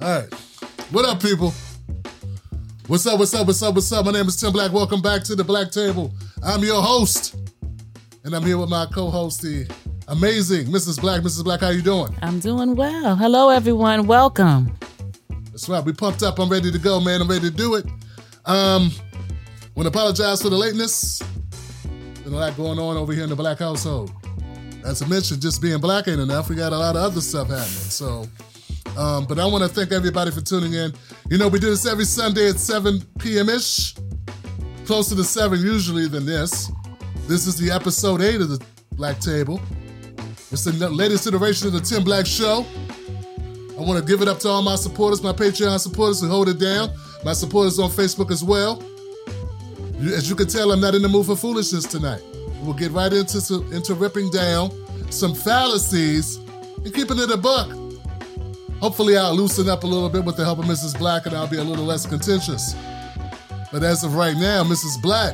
All right. What up, people? What's up? My name is Tim Black. Welcome back to the Black Table. I'm your host, and I'm here with my co-host, the amazing Mrs. Black. Mrs. Black, how you doing? I'm doing well. Hello, everyone. Welcome. That's right. We pumped up. I'm ready to go, man. I'm ready to do it. Want to apologize for the lateness. Been a lot going on over here in the Black household. As I mentioned, just being Black ain't enough. We got a lot of other stuff happening. So, but I want to thank everybody for tuning in. You know, we do this every Sunday at 7 p.m.-ish. Closer to 7 usually than this. This is the episode 8 of the Black Table. It's the latest iteration of the Tim Black Show. I want to give it up to all my supporters, my Patreon supporters who hold it down. My supporters on Facebook as well. As you can tell, I'm not in the mood for foolishness tonight. We'll get right into ripping down some fallacies and keeping it a buck. Hopefully I'll loosen up a little bit with the help of Mrs. Black and I'll be a little less contentious. But as of right now, Mrs. Black,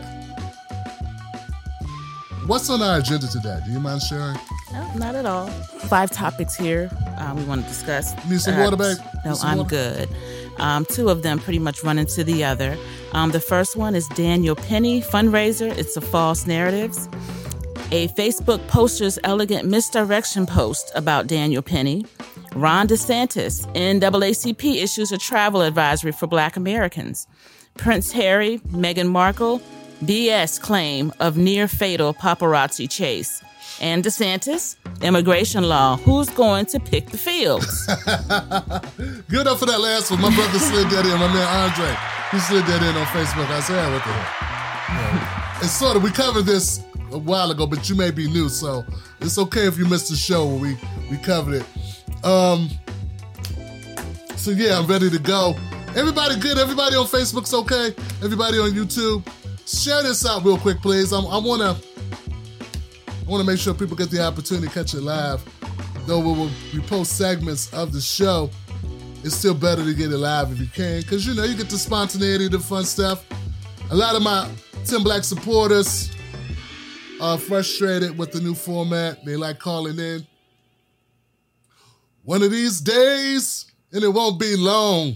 what's on our agenda today? Do you mind sharing? No, not at all. 5 topics here we want to discuss. You need some water, babe? No, I'm good. 2 of them pretty much run into the other. The first one is Daniel Penny fundraiser. It's a false narratives. A Facebook poster's elegant misdirection post about Daniel Penny. Ron DeSantis, NAACP issues a travel advisory for Black Americans. Prince Harry, Meghan Markle, BS claim of near-fatal paparazzi chase. And DeSantis, immigration law, who's going to pick the fields? Good up for that last one. My brother slid that in, my man Andre. He slid that in on Facebook. I said, what the hell? Yeah. It's sort of, we covered this a while ago, but you may be new, so it's okay if you missed the show where we covered it. So yeah, I'm ready to go. Everybody good? Everybody on Facebook's okay? Everybody on YouTube? Share this out real quick, please. I want to make sure people get the opportunity to catch it live. Though we post segments of the show, it's still better to get it live if you can, because you know you get the spontaneity, the fun stuff. A lot of my Tim Black supporters are frustrated with the new format. They like calling in. One of these days, and it won't be long.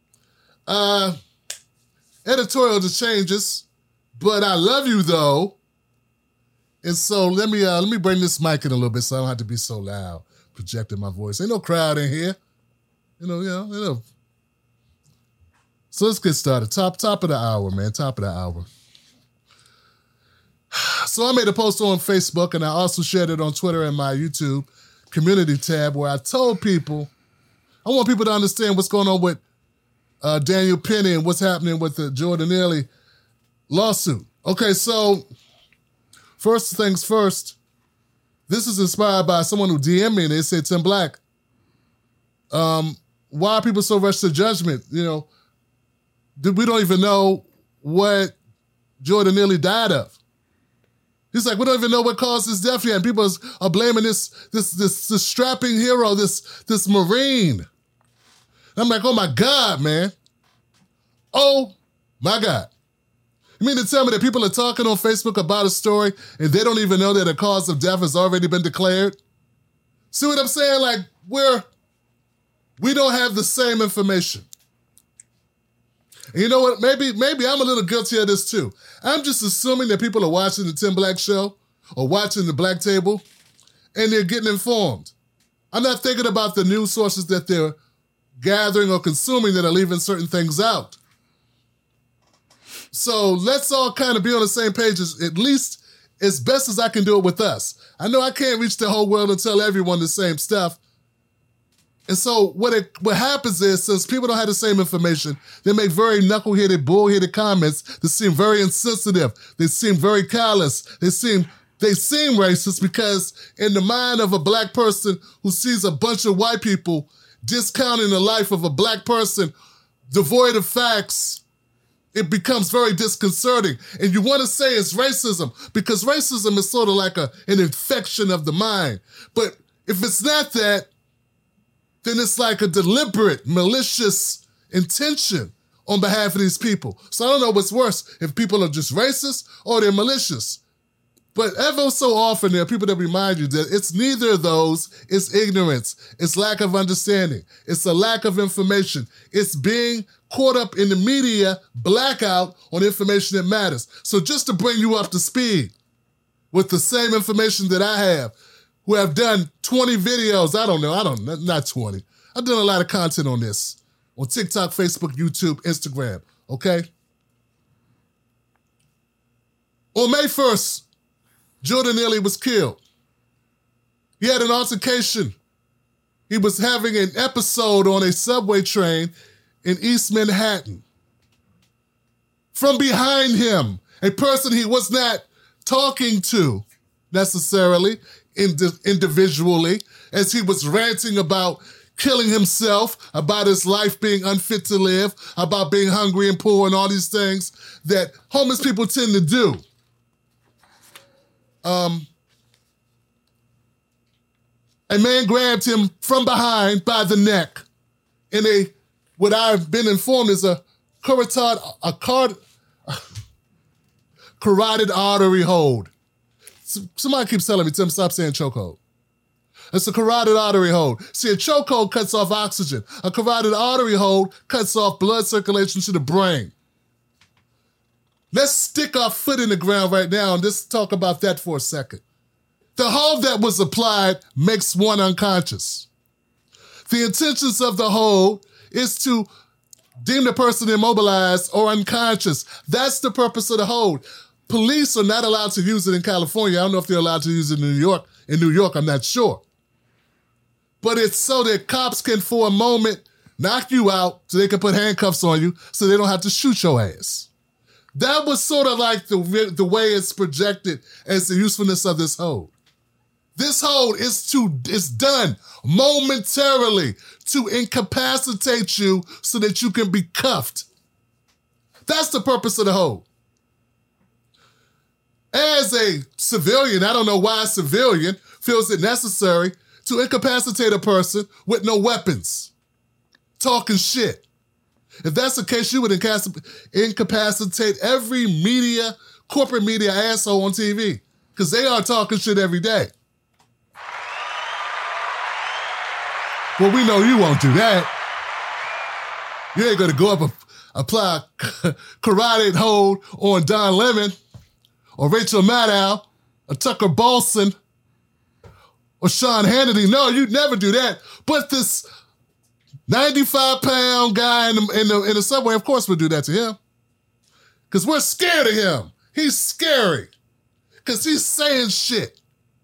Editorial changes, but I love you though. And so let me bring this mic in a little bit so I don't have to be so loud, projecting my voice. Ain't no crowd in here. You know. So let's get started. Top of the hour, man. Top of the hour. So I made a post on Facebook and I also shared it on Twitter and my YouTube community tab where I told people, I want people to understand what's going on with Daniel Penny and what's happening with the Jordan Neely lawsuit. Okay, so first things first, this is inspired by someone who DM'd me and they said, Tim Black, why are people so rushed to judgment? You know, we don't even know what Jordan Neely died of. He's like, we don't even know what caused his death yet. And people are blaming this strapping hero, this Marine. And I'm like, oh my God, man. Oh my God. You mean to tell me that people are talking on Facebook about a story and they don't even know that a cause of death has already been declared? See what I'm saying? Like, we don't have the same information. And you know what? Maybe I'm a little guilty of this too. I'm just assuming that people are watching the Tim Black Show or watching the Black Table and they're getting informed. I'm not thinking about the news sources that they're gathering or consuming that are leaving certain things out. So let's all kind of be on the same page, at least as best as I can do it with us. I know I can't reach the whole world and tell everyone the same stuff. And so what happens is, since people don't have the same information, they make very knuckle-headed, bull-headed comments that seem very insensitive. They seem very callous. They seem racist because in the mind of a Black person who sees a bunch of white people discounting the life of a Black person devoid of facts, it becomes very disconcerting. And you want to say it's racism because racism is sort of like an infection of the mind. But if it's not that, then it's like a deliberate, malicious intention on behalf of these people. So I don't know what's worse, if people are just racist or they're malicious. But ever so often, there are people that remind you that it's neither of those. It's ignorance. It's lack of understanding. It's a lack of information. It's being caught up in the media blackout on information that matters. So just to bring you up to speed with the same information that I have, who have done 20 videos, not 20. I've done a lot of content on this, on TikTok, Facebook, YouTube, Instagram, okay? On May 1st, Jordan Neely was killed. He had an altercation. He was having an episode on a subway train in East Manhattan. From behind him, a person he was not talking to necessarily, individually, as he was ranting about killing himself, about his life being unfit to live, about being hungry and poor and all these things that homeless people tend to do. A man grabbed him from behind by the neck in what I've been informed is a carotid artery hold. Somebody keeps telling me, Tim, stop saying chokehold. It's a carotid artery hold. See, a chokehold cuts off oxygen. A carotid artery hold cuts off blood circulation to the brain. Let's stick our foot in the ground right now and just talk about that for a second. The hold that was applied makes one unconscious. The intentions of the hold is to deem the person immobilized or unconscious. That's the purpose of the hold. Police are not allowed to use it in California. I don't know if they're allowed to use it in New York. In New York, I'm not sure. But it's so that cops can, for a moment, knock you out so they can put handcuffs on you so they don't have to shoot your ass. That was sort of like the way it's projected as the usefulness of this hold. This hold is done momentarily to incapacitate you so that you can be cuffed. That's the purpose of the hold. As a civilian, I don't know why a civilian feels it necessary to incapacitate a person with no weapons, talking shit. If that's the case, you would incapacitate every corporate media asshole on TV, because they are talking shit every day. Well, we know you won't do that. You ain't gonna go up and apply a carotid hold on Don Lemon or Rachel Maddow or Tucker Bolson or Sean Hannity. No, you'd never do that. But this 95-pound guy in the subway, of course we'll do that to him. Because we're scared of him. He's scary. Because he's saying shit.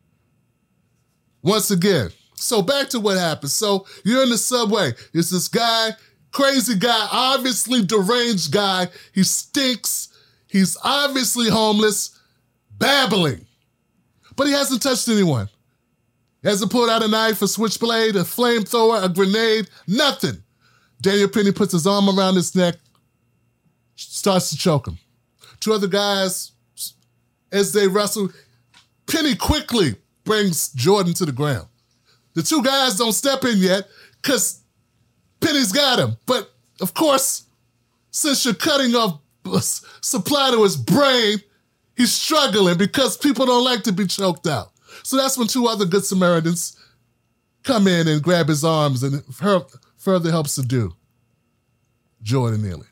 Once again. So back to what happened. So you're in the subway. It's this guy, crazy guy, obviously deranged guy. He stinks. He's obviously homeless, babbling. But he hasn't touched anyone. He hasn't pulled out a knife, a switchblade, a flamethrower, a grenade, nothing. Daniel Penny puts his arm around his neck, starts to choke him. Two other guys, as they wrestle, Penny quickly brings Jordan to the ground. The two guys don't step in yet because Penny's got him. But, of course, since you're cutting off supply to his brain, he's struggling because people don't like to be choked out. So that's when two other Good Samaritans come in and grab his arms and further help subdue Jordan Neely.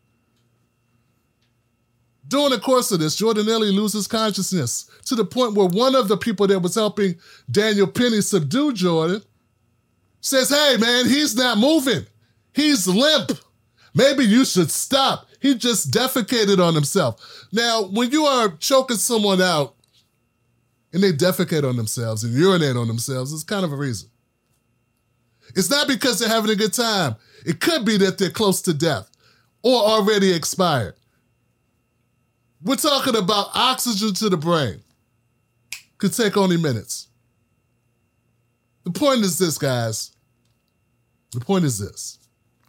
During the course of this, Jordan Neely loses consciousness to the point where one of the people that was helping Daniel Penny subdue Jordan says, "Hey, man, he's not moving. He's limp. Maybe you should stop. He just defecated on himself." Now, when you are choking someone out and they defecate on themselves and urinate on themselves, it's kind of a reason. It's not because they're having a good time. It could be that they're close to death or already expired. We're talking about oxygen to the brain. Could take only minutes. The point is this, guys. The point is this.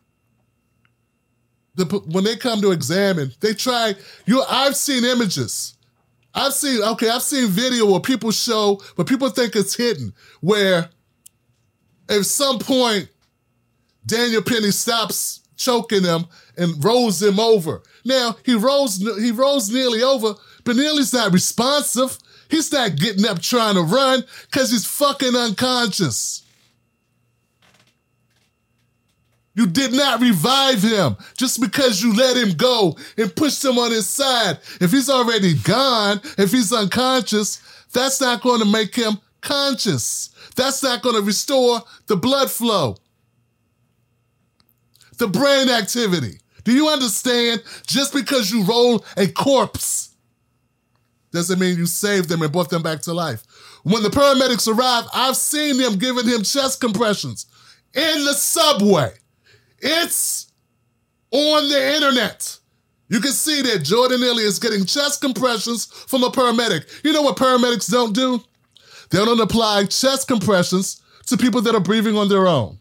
When they come to examine, they try, I've seen images. I've seen video where people think it's hidden, where at some point, Daniel Penny stops choking him and rolls him over. Now, he rolls Neely over, but Neely's not responsive. He's not getting up trying to run because he's fucking unconscious. You did not revive him just because you let him go and pushed him on his side. If he's already gone, if he's unconscious, that's not going to make him conscious. That's not going to restore the blood flow, the brain activity. Do you understand? Just because you roll a corpse doesn't mean you saved them and brought them back to life. When the paramedics arrived, I've seen them giving him chest compressions in the subway. It's on the internet. You can see that Jordan Neely is getting chest compressions from a paramedic. You know what paramedics don't do? They don't apply chest compressions to people that are breathing on their own.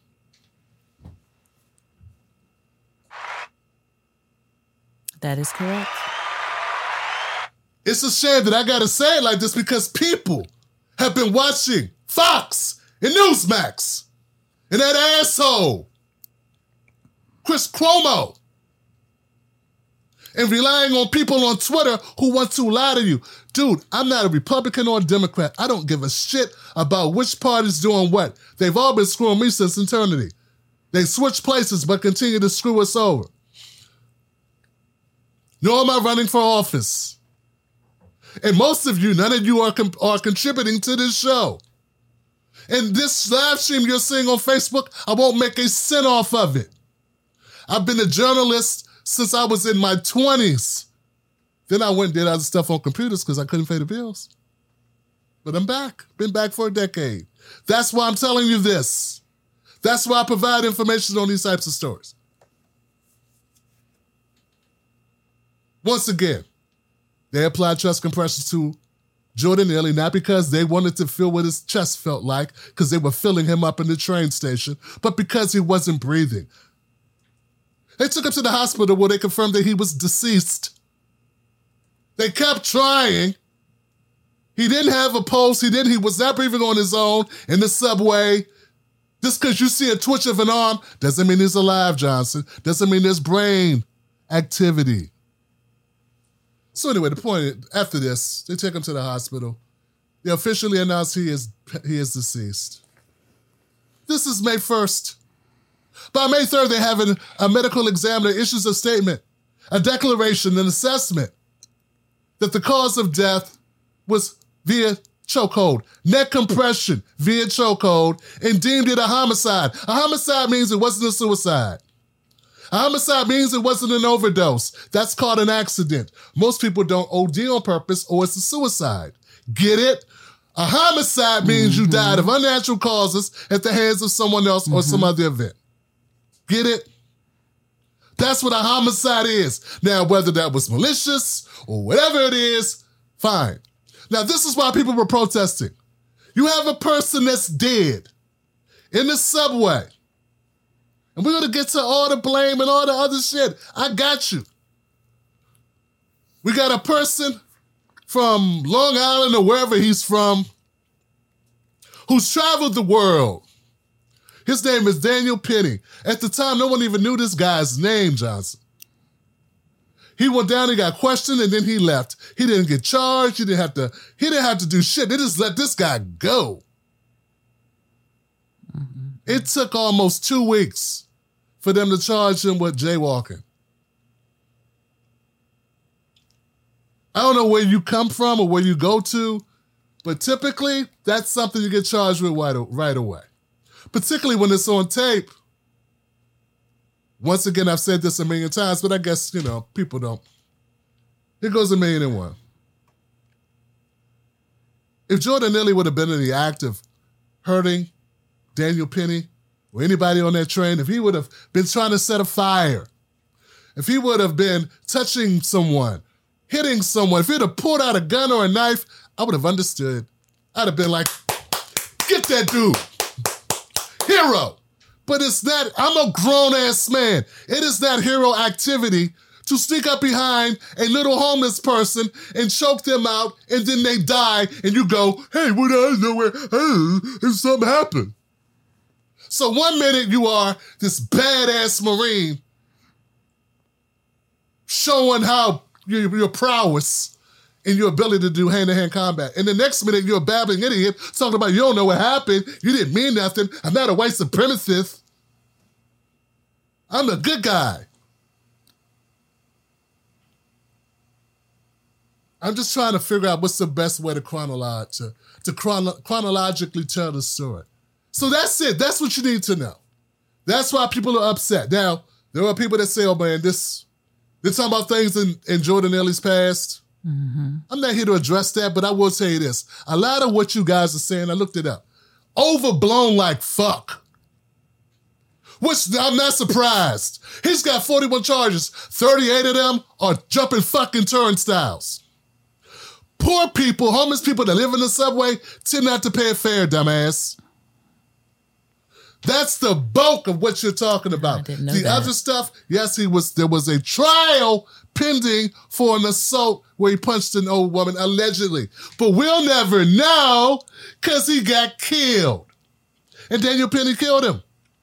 That is correct. It's a shame that I gotta say it like this because people have been watching Fox and Newsmax and that asshole Chris Cuomo, and relying on people on Twitter who want to lie to you. Dude, I'm not a Republican or a Democrat. I don't give a shit about which party's doing what. They've all been screwing me since eternity. They switch places but continue to screw us over. Nor am I running for office. And most of you, none of you are contributing to this show. And this live stream you're seeing on Facebook, I won't make a cent off of it. I've been a journalist since I was in my 20s. Then I went and did other stuff on computers because I couldn't pay the bills. But I'm back. Been back for a decade. That's why I'm telling you this. That's why I provide information on these types of stories. Once again, they applied chest compressions to Jordan Neely, not because they wanted to feel what his chest felt like, because they were filling him up in the train station, but because he wasn't breathing. They took him to the hospital where they confirmed that he was deceased. They kept trying. He didn't have a pulse. He was not breathing on his own in the subway. Just because you see a twitch of an arm doesn't mean he's alive, Johnson. Doesn't mean there's brain activity. So anyway, the point, after this, they take him to the hospital. They officially announced he is deceased. This is May 1st. By May 3rd, they have a medical examiner issues a statement, a declaration, an assessment that the cause of death was via chokehold, neck compression via chokehold, and deemed it a homicide. A homicide means it wasn't a suicide. A homicide means it wasn't an overdose. That's called an accident. Most people don't OD on purpose or it's a suicide. Get it? A homicide means you died of unnatural causes at the hands of someone else or some other event. Get it? That's what a homicide is. Now, whether that was malicious or whatever it is, fine. Now, this is why people were protesting. You have a person that's dead in the subway. And we're going to get to all the blame and all the other shit. I got you. We got a person from Long Island or wherever he's from who's traveled the world. His name is Daniel Penny. At the time, no one even knew this guy's name, Johnson. He went down, he got questioned, and then he left. He didn't get charged. He didn't have to do shit. They just let this guy go. It took almost 2 weeks for them to charge him with jaywalking. I don't know where you come from or where you go to, but typically, that's something you get charged with right away. Particularly when it's on tape. Once again, I've said this a million times, but I guess, people don't. Here goes 1,000,001. If Jordan Neely would have been in the act of hurting Daniel Penny or anybody on that train, if he would have been trying to set a fire, if he would have been touching someone, hitting someone, if he'd have pulled out a gun or a knife, I would have understood. I'd have been like, get that dude. Hero. But it's not, I'm a grown-ass man. It is not hero activity to sneak up behind a little homeless person and choke them out, and then they die, and you go, hey, what I know where, hey, something happened. So 1 minute you are this badass Marine showing how your prowess, in your ability to do hand-to-hand combat. And the next minute, you're a babbling idiot talking about you don't know what happened. You didn't mean nothing. I'm not a white supremacist. I'm the good guy. I'm just trying to figure out what's the best way to chronologically tell the story. So that's it. That's what you need to know. That's why people are upset. Now, there are people that say, oh man, they're talking about things in Jordan Ellie's past. Mm-hmm. I'm not here to address that, but I will tell you this. A lot of what you guys are saying, I looked it up, overblown like fuck. Which I'm not surprised. He's got 41 charges. 38 of them are jumping fucking turnstiles. Poor people, homeless people that live in the subway, tend not to pay a fare, dumbass. That's the bulk of what you're talking about. I didn't know the that. other stuff, yes, there was a trial pending for an assault where he punched an old woman, allegedly. But we'll never know because he got killed. And Daniel Penny killed him.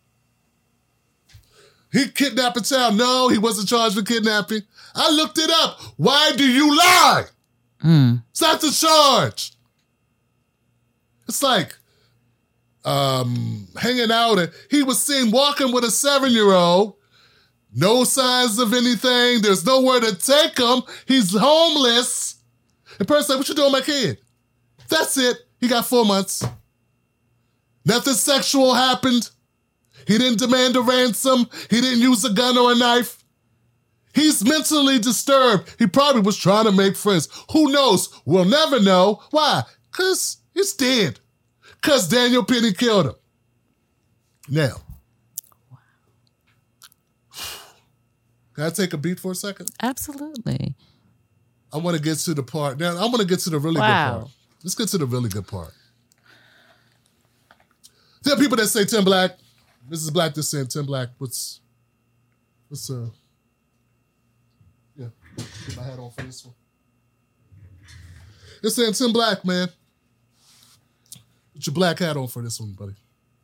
He kidnapped a child. No, he wasn't charged with kidnapping. I looked it up. Why do you lie? It's not the charge. It's like hanging out. And he was seen walking with a 7-year-old. No signs of anything. There's nowhere to take him. He's homeless. The person's like, what you doing with my kid? That's it. He got 4 months. Nothing sexual happened. He didn't demand a ransom. He didn't use a gun or a knife. He's mentally disturbed. He probably was trying to make friends. Who knows? We'll never know. Why? Because he's dead. Because Daniel Penny killed him. Now, can I take a beat for a second? Absolutely. I want to get to the part. Now, I want to get to the really good part. Let's get to the really good part. There are people that say Tim Black. Mrs. Black just saying Tim Black. Get my hat on for this one. They're saying Tim Black, man. Put your black hat on for this one, buddy.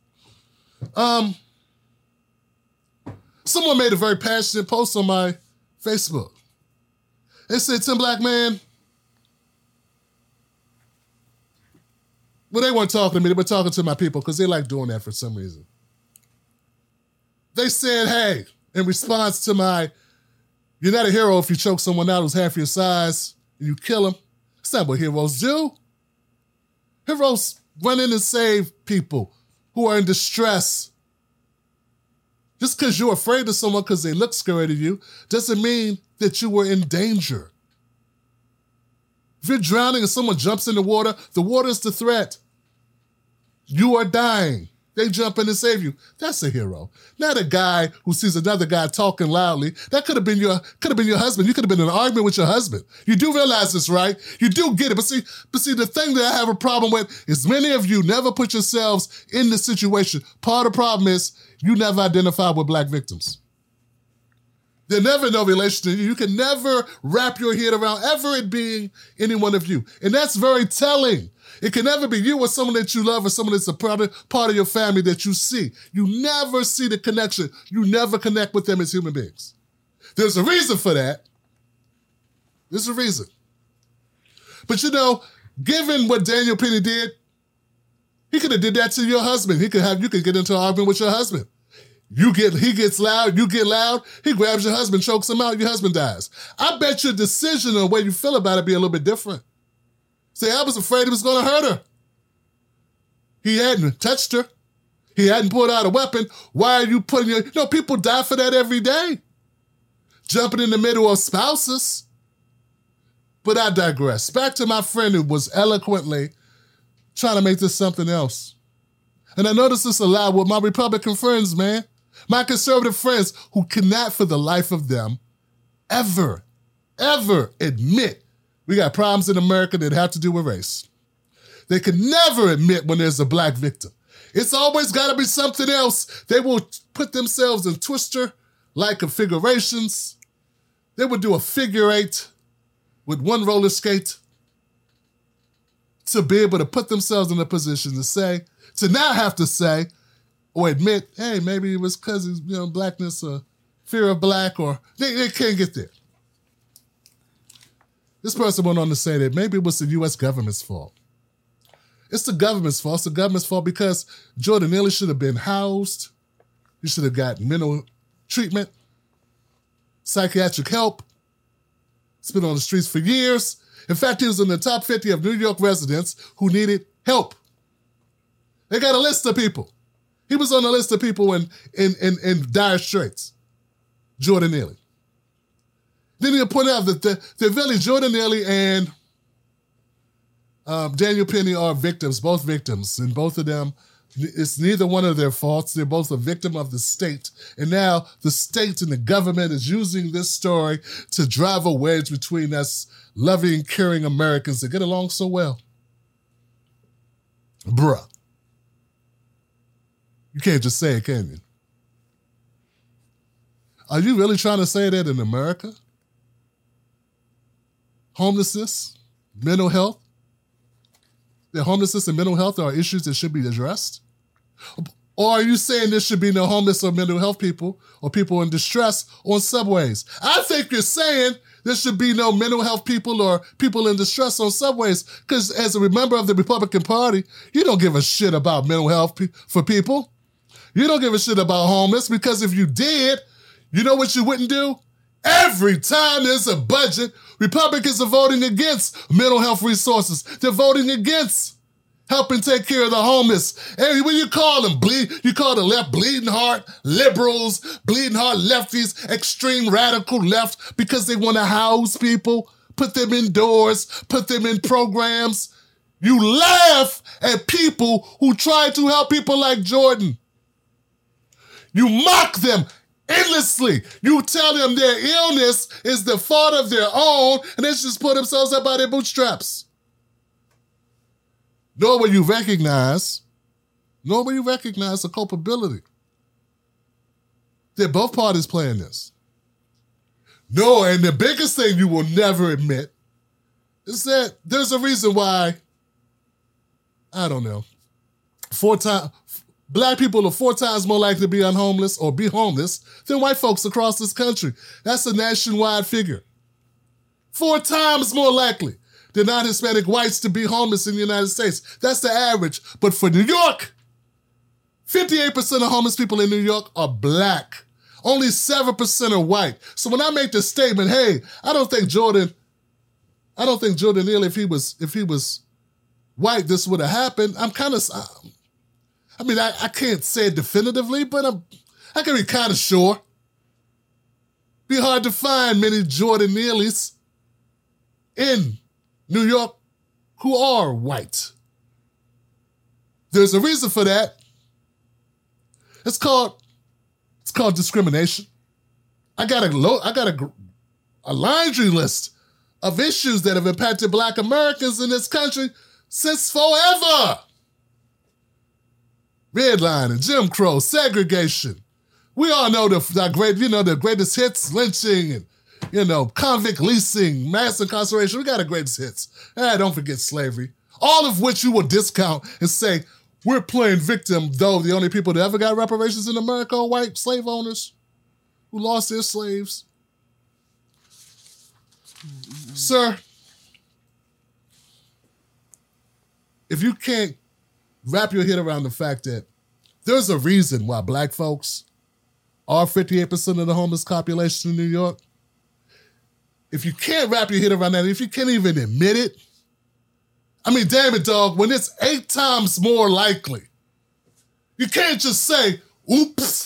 Someone made a very passionate post on my Facebook. They said, Tim Black, man. Well, they weren't talking to me. They were talking to my people because they like doing that for some reason. They said, hey, in response to my, you're not a hero if you choke someone out who's half your size and you kill him. That's not what heroes do. Heroes run in and save people who are in distress. Just because you're afraid of someone because they look scared of you doesn't mean that you were in danger. If you're drowning and someone jumps in the water is the threat. You are dying. They jump in and save you. That's a hero. Not a guy who sees another guy talking loudly. That could have been your husband. You could have been in an argument with your husband. You do realize this, right? You do get it. But see, the thing that I have a problem with is many of you never put yourselves in the situation. Part of the problem is you never identify with black victims. There's never no relation to you. You can never wrap your head around ever it being any one of you. And that's very telling. It can never be you or someone that you love or someone that's a part of your family that you see. You never see the connection. You never connect with them as human beings. There's a reason for that. There's a reason. But given what Daniel Penny did, he could have did that to your husband. You could get into an argument with your husband. He gets loud, you get loud, he grabs your husband, chokes him out, your husband dies. I bet your decision on the way you feel about it be a little bit different. Say, I was afraid he was going to hurt her. He hadn't touched her. He hadn't pulled out a weapon. Why are you putting people die for that every day. Jumping in the middle of spouses. But I digress. Back to my friend who was eloquently trying to make this something else. And I notice this a lot with my Republican friends, man. My conservative friends who cannot for the life of them ever admit we got problems in America that have to do with race. They can never admit when there's a black victim. It's always got to be something else. They will put themselves in twister-like configurations. They would do a figure eight with one roller skate to be able to put themselves in a position to not have to say or admit, hey, maybe it was because of blackness or fear of black, or they can't get there. This person went on to say that maybe it was the U.S. government's fault. It's the government's fault. It's the government's fault because Jordan Neely should have been housed. He should have got mental treatment, psychiatric help. He's been on the streets for years. In fact, he was in the top 50 of New York residents who needed help. They got a list of people. He was on the list of people in dire straits. Jordan Neely. Then he'll point out that the really Jordan Neely and Daniel Penny are victims, both victims, and both of them, it's neither one of their faults. They're both a victim of the state. And now the state and the government is using this story to drive a wedge between us loving, caring Americans that get along so well. Bruh. You can't just say it, can you? Are you really trying to say that in America? Homelessness, mental health, that homelessness and mental health are issues that should be addressed? Or are you saying there should be no homeless or mental health people or people in distress on subways? I think you're saying there should be no mental health people or people in distress on subways because as a member of the Republican Party, you don't give a shit about mental health for people. You don't give a shit about homeless because if you did, you know what you wouldn't do? Every time there's a budget, Republicans are voting against mental health resources. They're voting against helping take care of the homeless. And when you call them, you call the left bleeding heart liberals, bleeding heart lefties, extreme radical left because they want to house people, put them indoors, put them in programs. You laugh at people who try to help people like Jordan. You mock them endlessly. You tell them their illness is the fault of their own and they just put themselves up by their bootstraps. Nor will you recognize the culpability that both parties playing this. No, and the biggest thing you will never admit is that there's a reason why, I don't know, Black people are 4 times more likely to be homeless or be homeless than white folks across this country. That's a nationwide figure. 4 times more likely than non-Hispanic whites to be homeless in the United States. That's the average. But for New York, 58% of homeless people in New York are Black. Only 7% are white. So when I make the statement, hey, I don't think Jordan Neely, if he was white, this would have happened. I'm kind of, I can't say it definitively, but I can be kind of sure. Be hard to find many Jordan Neelys in New York who are white. There's a reason for that. It's called discrimination. I got a laundry list of issues that have impacted Black Americans in this country since forever. Redlining, Jim Crow, segregation. We all know the greatest hits, lynching, and convict leasing, mass incarceration. We got the greatest hits. Don't forget slavery. All of which you will discount and say, we're playing victim, though the only people that ever got reparations in America are white slave owners who lost their slaves. Mm-hmm. Sir, if you can't wrap your head around the fact that there's a reason why Black folks are 58% of the homeless population in New York, if you can't wrap your head around that, if you can't even admit it, damn it, dog, when it's 8 times more likely, you can't just say, oops.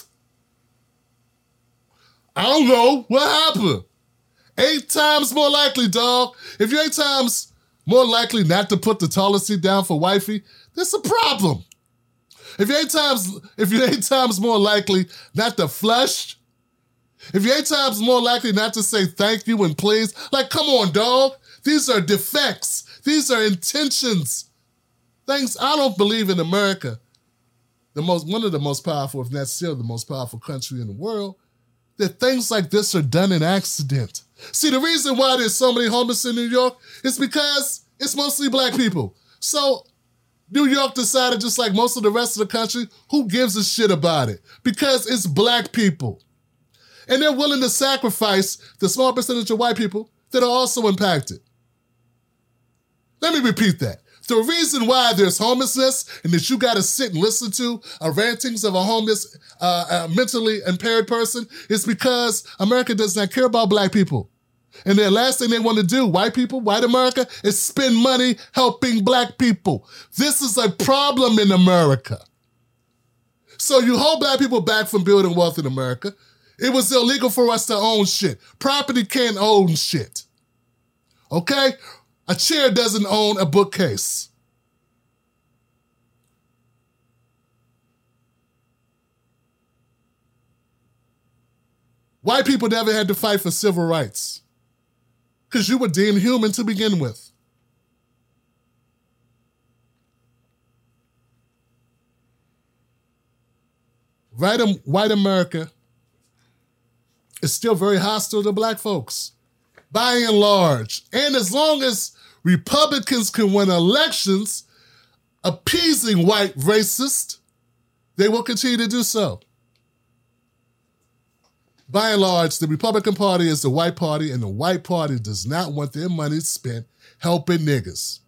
I don't know, what happened? 8 times more likely, dog. If you're 8 times more likely not to put the toilet seat down for wifey, there's a problem. If you're 8 times more likely not to flush, if you're 8 times more likely not to say thank you and please, come on, dog. These are defects. These are intentions. Things I don't believe in America, one of the most powerful, if not still the most powerful country in the world, that things like this are done in accident. See, the reason why there's so many homeless in New York is because it's mostly Black people. So New York decided, just like most of the rest of the country, who gives a shit about it? Because it's Black people. And they're willing to sacrifice the small percentage of white people that are also impacted. Let me repeat that. The reason why there's homelessness and that you got to sit and listen to rantings of a homeless, mentally impaired person is because America does not care about black people. And the last thing they want to do, white people, white America, is spend money helping black people. This is a problem in America. So you hold black people back from building wealth in America. It was illegal for us to own shit. Property can't own shit. Okay? A chair doesn't own a bookcase. White people never had to fight for civil rights because you were deemed human to begin with. White America is still very hostile to black folks, by and large. And as long as Republicans can win elections appeasing white racists, they will continue to do so. By and large, the Republican Party is the white party, and the white party does not want their money spent helping niggas.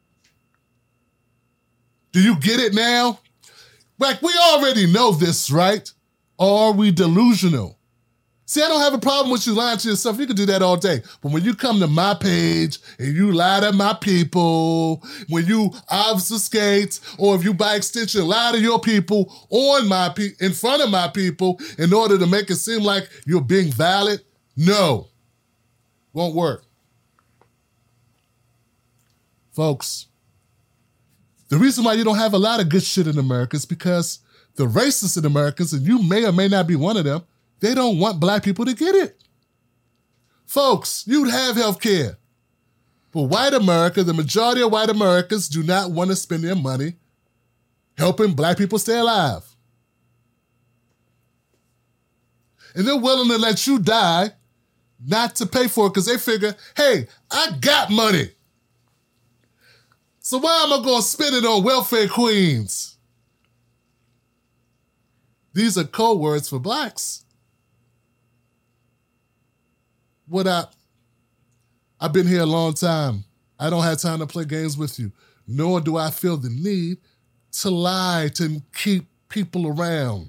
Do you get it now? Like, we already know this, right? Or are we delusional? See, I don't have a problem with you lying to yourself. You can do that all day. But when you come to my page and you lie to my people, when you obfuscate, or if you by extension lie to your people in front of my people in order to make it seem like you're being valid, no, won't work. Folks, the reason why you don't have a lot of good shit in America is because the racists in Americans, and you may or may not be one of them, they don't want black people to get it. Folks, you'd have health care. But white America, the majority of white Americans do not want to spend their money helping black people stay alive. And they're willing to let you die not to pay for it because they figure, hey, I got money. So why am I going to spend it on welfare queens? These are code words for blacks. I've been here a long time. I don't have time to play games with you, nor do I feel the need to lie to keep people around.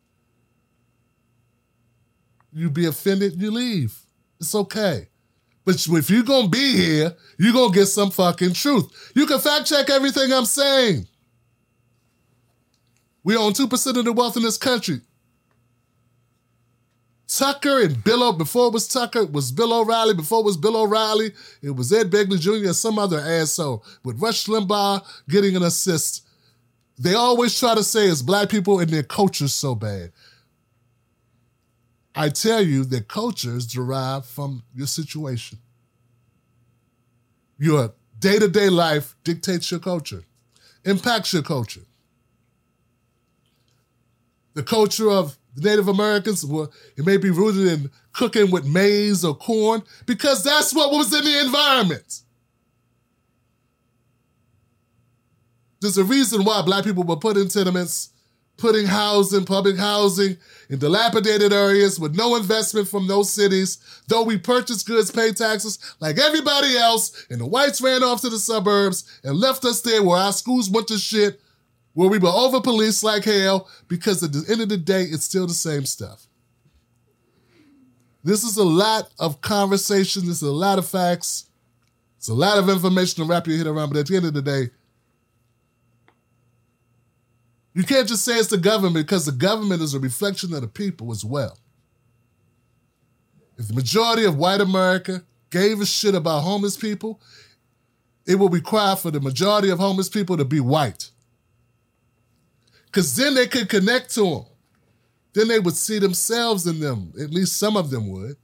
You be offended, you leave. It's okay. But if you're going to be here, you're going to get some fucking truth. You can fact check everything I'm saying. We own 2% of the wealth in this country. Tucker and Bill, before it was Tucker, it was Bill O'Reilly. Before it was Bill O'Reilly, it was Ed Begley Jr. and some other asshole with Rush Limbaugh getting an assist. They always try to say it's black people and their culture's so bad. I tell you that culture is derived from your situation. Your day-to-day life dictates your culture, impacts your culture. The culture of the Native Americans, it may be rooted in cooking with maize or corn because that's what was in the environment. There's a reason why black people were put in tenements, putting housing, public housing, in dilapidated areas with no investment from those cities, though we purchased goods, paid taxes like everybody else, and the whites ran off to the suburbs and left us there where our schools went to shit, where we were over-policed like hell, because at the end of the day, it's still the same stuff. This is a lot of conversation, this is a lot of facts, it's a lot of information to wrap your head around, but at the end of the day, you can't just say it's the government because the government is a reflection of the people as well. If the majority of white America gave a shit about homeless people, it will require for the majority of homeless people to be white. Because then they could connect to them. Then they would see themselves in them. At least some of them would.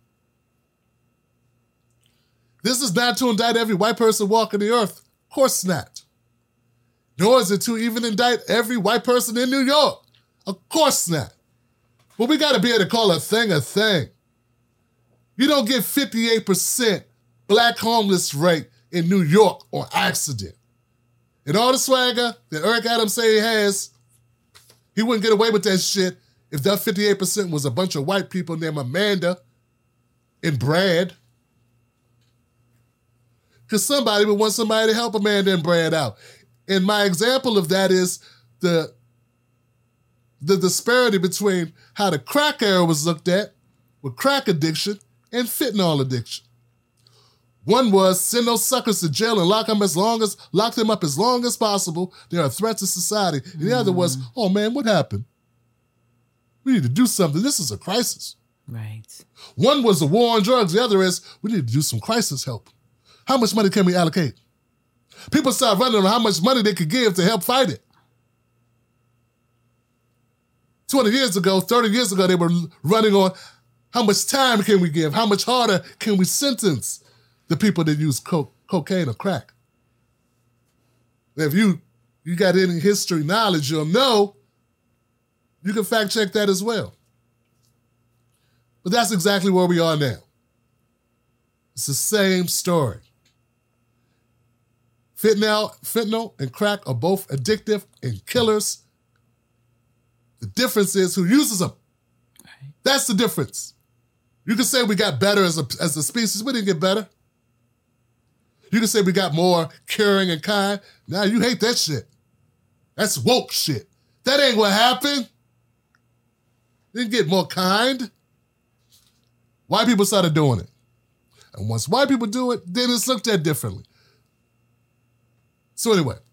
This is not to indict every white person walking the earth. Of course not. Nor is it to even indict every white person in New York. Of course not. But we got to be able to call a thing a thing. You don't get 58% black homeless rate in New York on accident. And all the swagger that Eric Adams say he has, he wouldn't get away with that shit if that 58% was a bunch of white people named Amanda and Brad. Because somebody would want somebody to help a man then brand out. And my example of that is the disparity between how the crack era was looked at with crack addiction and fentanyl addiction. One was send those suckers to jail and lock them up as long as possible. They are a threat to society. And the other was, oh man, what happened? We need to do something. This is a crisis. Right. One was the war on drugs. The other is, we need to do some crisis help. How much money can we allocate? People start running on how much money they could give to help fight it. 20 years ago, 30 years ago, they were running on how much time can we give? How much harder can we sentence the people that use cocaine or crack? If you got any history knowledge, you'll know you can fact check that as well. But that's exactly where we are now. It's the same story. Fentanyl and crack are both addictive and killers. The difference is who uses them. Right. That's the difference. You can say we got better as a species. We didn't get better. You can say we got more caring and kind. Now you hate that shit. That's woke shit. That ain't what happened. Didn't get more kind. White people started doing it. And once white people do it, then it's looked at differently. So anyway,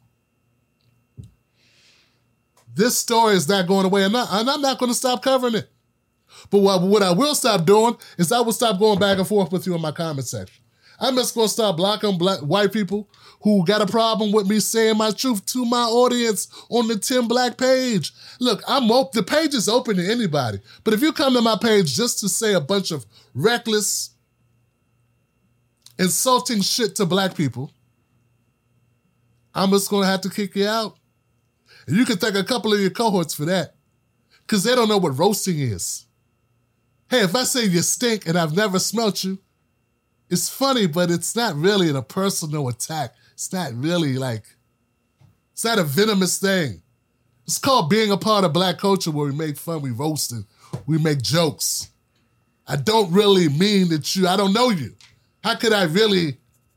this story is not going away, and I'm not going to stop covering it. But what I will stop doing is I will stop going back and forth with you in my comment section. I'm just going to stop blocking white people who got a problem with me saying my truth to my audience on the Tim Black page. Look, the page is open to anybody. But if you come to my page just to say a bunch of reckless, insulting shit to black people, I'm just going to have to kick you out. And you can thank a couple of your cohorts for that, because they don't know what roasting is. Hey, if I say you stink and I've never smelt you, it's funny, but it's not really a personal attack. It's not really it's not a venomous thing. It's called being a part of black culture, where we make fun, we roast, and we make jokes. I don't really mean that I don't know you. How could I really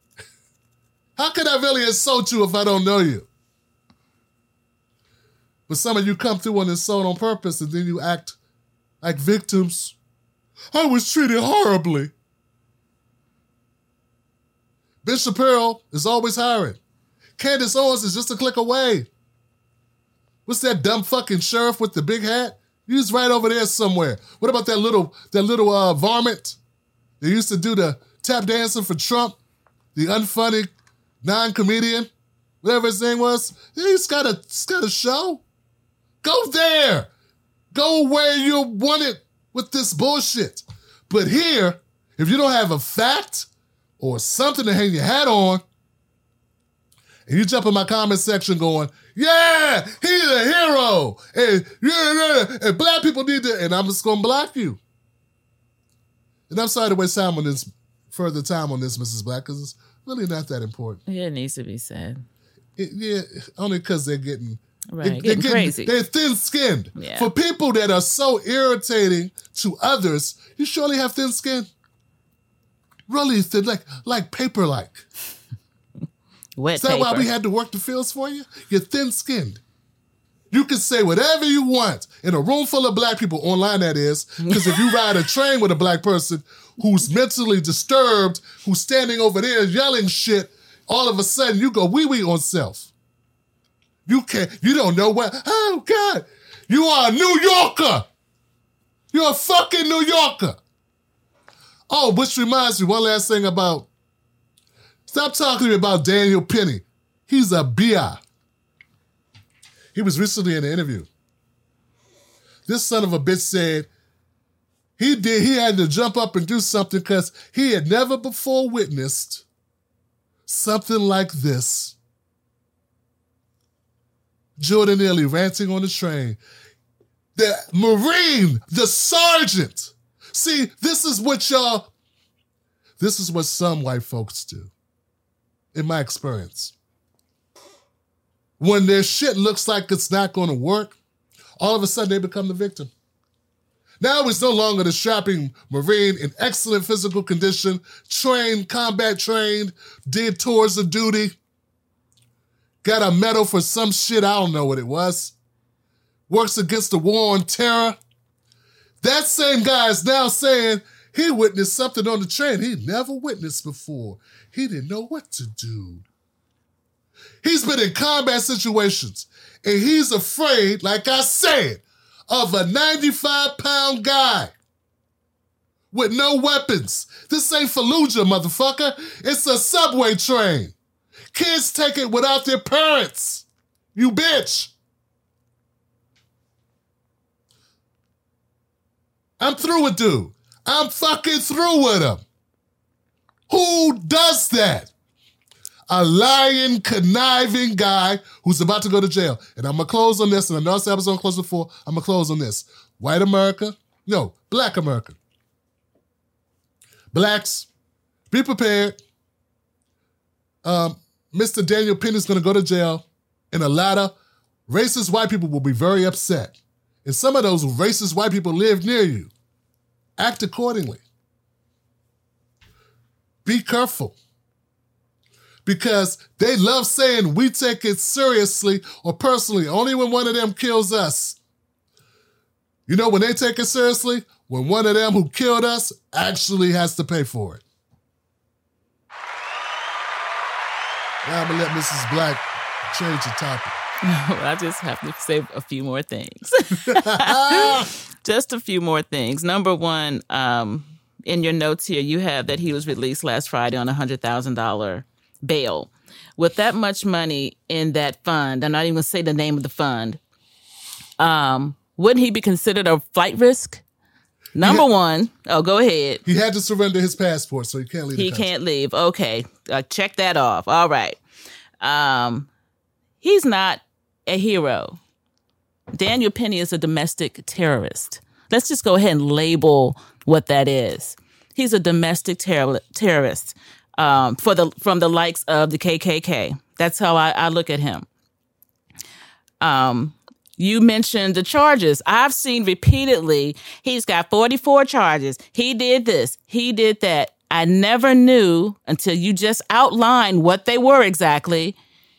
insult you if I don't know you? But some of you come through and insult on purpose, and then you act like victims. I was treated horribly. Ben Shapiro is always hiring. Candace Owens is just a click away. What's that dumb fucking sheriff with the big hat? He's right over there somewhere. What about that little varmint that used to do the tap dancing for Trump? The unfunny non-comedian, whatever his name was. He's got a show. Go there. Go where you want it with this bullshit. But here, if you don't have a fact or something to hang your hat on, and you jump in my comment section going, yeah, he's a hero, and black people need to, and I'm just going to block you. And I'm sorry to waste further time on this, Mrs. Black, because it's really not that important. Yeah, it needs to be said. Only because they're getting... Right, getting crazy. They're thin-skinned. Yeah. For people that are so irritating to others, you surely have thin skin. Really thin, like paper-like. Wet Is that paper. why we had to work the fields for you? You're thin-skinned. You can say whatever you want in a room full of black people, online that is, because if you ride a train with a black person who's mentally disturbed, who's standing over there yelling shit, all of a sudden you go wee-wee on self. You don't know what, oh God, you are a New Yorker. You're a fucking New Yorker. Oh, which reminds me, one last thing stop talking to me about Daniel Penny. He's a BI. He was recently in an interview. This son of a bitch said he had to jump up and do something because he had never before witnessed something like this. Jordan Neely ranting on the train. The Marine, the sergeant. See, this is what some white folks do, in my experience. When their shit looks like it's not going to work, all of a sudden they become the victim. Now he's no longer the strapping Marine in excellent physical condition, trained, combat trained, did tours of duty, got a medal for some shit, I don't know what it was, works against the war on terror. That same guy is now saying he witnessed something on the train he never witnessed before. He didn't know what to do. He's been in combat situations, and he's afraid, like I said, of a 95-pound guy with no weapons. This ain't Fallujah, motherfucker. It's a subway train. Kids take it without their parents. You bitch. I'm through with dude. I'm fucking through with him. Who does that? A lying, conniving guy who's about to go to jail. And I'm going to close on this, and I know I said I was going to close before. I'm going to close on this. White America, no, Black America. Blacks, be prepared. Mr. Daniel Penny's going to go to jail, and a lot of racist white people will be very upset. And some of those racist white people live near you. Act accordingly. Be careful. Because they love saying we take it seriously or personally, only when one of them kills us. You know when they take it seriously? When one of them who killed us actually has to pay for it. Now I'm going to let Mrs. Black change the topic. I just have to say a few more things. Just a few more things. Number one, in your notes here, you have that he was released last Friday on $100,000 bail. With that much money in that fund, I'm not even going to say the name of the fund, wouldn't he be considered a flight risk? Number one. Oh, go ahead. He had to surrender his passport, so he can't leave the country. He can't leave. Okay. Check that off. All right. He's not a hero. Daniel Penny is a domestic terrorist. Let's just go ahead and label what that is. He's a domestic terrorist from the likes of the KKK. That's how I look at him. You mentioned the charges. I've seen repeatedly, he's got 44 charges. He did this. He did that. I never knew until you just outlined what they were exactly.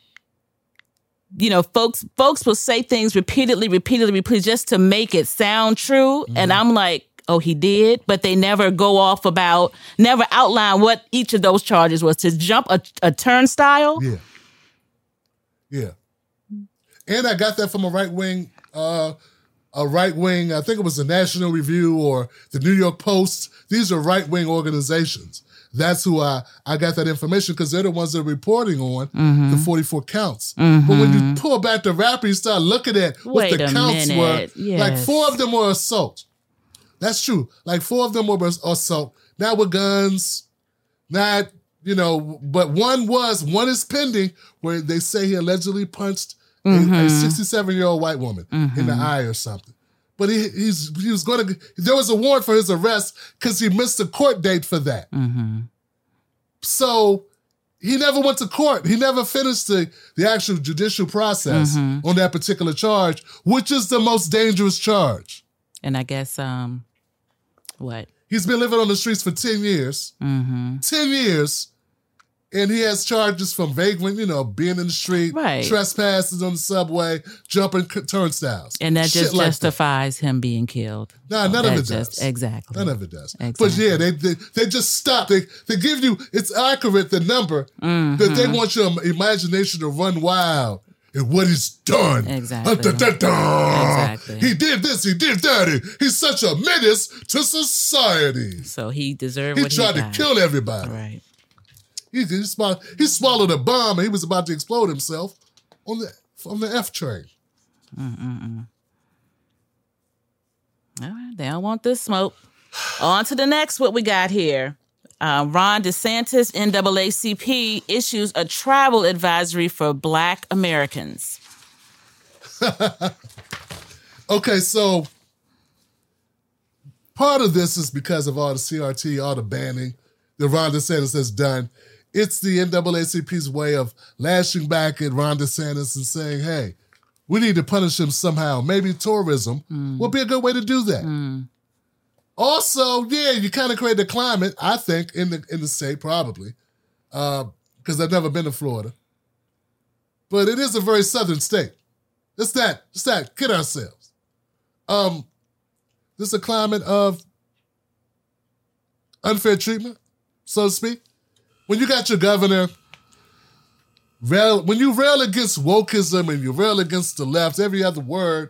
You know, folks will say things repeatedly, just to make it sound true. Mm-hmm. And I'm like, oh, he did? But they never never outline what each of those charges was. To jump a turnstile? Yeah. Yeah. And I got that from a right-wing, I think it was the National Review or the New York Post. These are right-wing organizations. That's who I got that information because they're the ones that are reporting on the 44 counts. Mm-hmm. But when you pull back the wrapper, you start looking at what the counts were. Yes. Like 4 of them were assault. That's true. Like 4 of them were assault. Not with guns, not, but one is pending where they say he allegedly punched a 67-year-old white woman in the eye or something. But he was going to, there was a warrant for his arrest because he missed a court date for that. Mm-hmm. So he never went to court. He never finished the actual judicial process on that particular charge, which is the most dangerous charge. And I guess, what? He's been living on the streets for 10 years. 10 years. And he has charges from vagrant, being in the street, trespassing on the subway, jumping turnstiles. And that just justifies him being killed. Nah, none of it does. Exactly. None of it does. Exactly. But yeah, they just stop. They give you, it's accurate, the number, that they want your imagination to run wild at what he's done. Exactly. Exactly. He did this, he did that. He's such a menace to society. So he deserved what he tried to kill everybody. Right. He swallowed a bomb and he was about to explode himself on the F train. All right, they don't want this smoke. On to the next, what we got here. Ron DeSantis, NAACP, issues a travel advisory for Black Americans. Okay, so part of this is because of all the CRT, all the banning that Ron DeSantis has done. It's the NAACP's way of lashing back at Ron DeSantis and saying, hey, we need to punish him somehow. Maybe tourism would be a good way to do that. Also, yeah, you kind of create the climate, I think, in the state, probably, because I've never been to Florida. But it is a very southern state. It's that. Kid ourselves. This is a climate of unfair treatment, so to speak. When you got your governor, when you rail against wokeism and you rail against the left, every other word,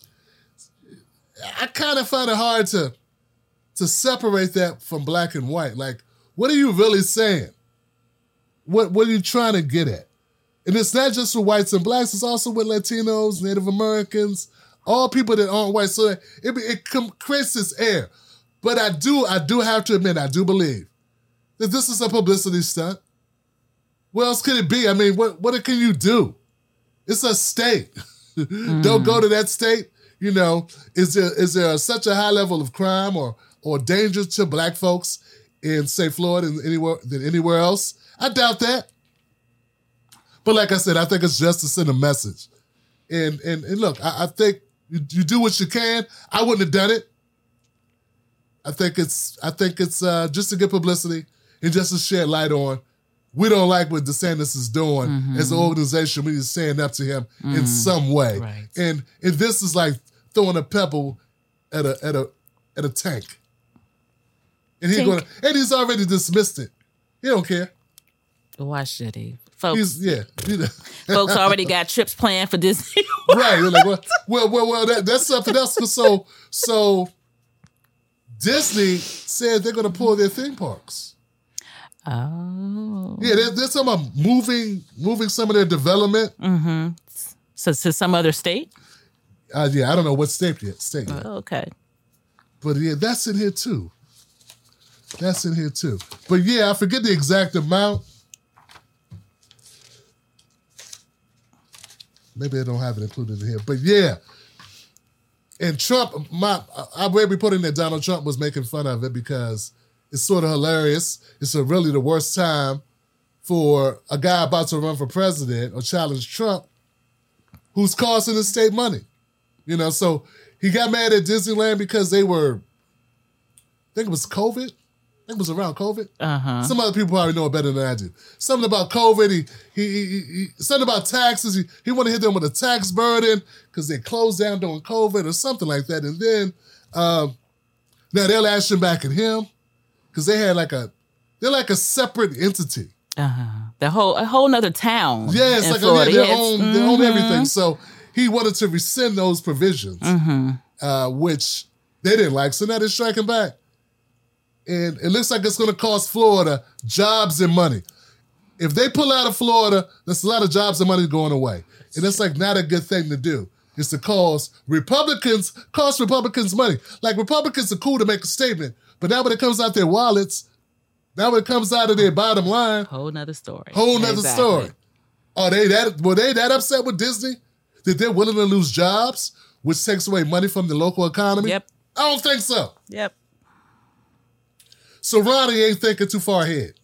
I kind of find it hard to separate that from black and white. Like, what are you really saying? What are you trying to get at? And it's not just for whites and blacks, it's also with Latinos, Native Americans, all people that aren't white. So it creates this air. But I do have to admit, I do believe that this is a publicity stunt. What else could it be? I mean, what can you do? It's a state. Don't go to that state. You know, is there such a high level of crime or danger to black folks in, say, Florida than anywhere else? I doubt that. But like I said, I think it's just to send a message. And look, I think you do what you can. I wouldn't have done it. I think it's just to get publicity and just to shed light on. We don't like what DeSantis is doing as an organization. We need to stand up to him in some way. Right. And this is like throwing a pebble at a tank. And he's already dismissed it. He don't care. Why should he? Folks, Yeah. folks already got trips planned for Disney. Right. You're like, well, that's something else. So Disney said they're going to pull their theme parks. Oh. Yeah, they're talking about moving some of their development. Mm-hmm. So to some other state? Yeah, I don't know what state yet. Oh, okay. But yeah, that's in here too. But yeah, I forget the exact amount. Maybe I don't have it included in here. But yeah. And Trump, I read reporting that Donald Trump was making fun of it because it's sort of hilarious. It's really the worst time for a guy about to run for president or challenge Trump who's costing the state money. You know, so he got mad at Disneyland because they were, I think it was COVID. I think it was around COVID. Uh-huh. Some other people probably know it better than I do. Something about COVID. He something about taxes. He wanted to hit them with a tax burden because they closed down during COVID or something like that. And then now they're lashing back at him because they're like a separate entity. A whole nother town. Yeah, it's like Florida. they own everything. So he wanted to rescind those provisions, which they didn't like. So now they're striking back. And it looks like it's going to cost Florida jobs and money. If they pull out of Florida, there's a lot of jobs and money going away. And it's like not a good thing to do. It's to cost Republicans money. Like Republicans are cool to make a statement, but now when it comes out their wallets, now when it comes out of their bottom line, Whole nother story. Story. Were they that upset with Disney that they're willing to lose jobs, which takes away money from the local economy? Yep. I don't think so. Yep. So Ronnie ain't thinking too far ahead.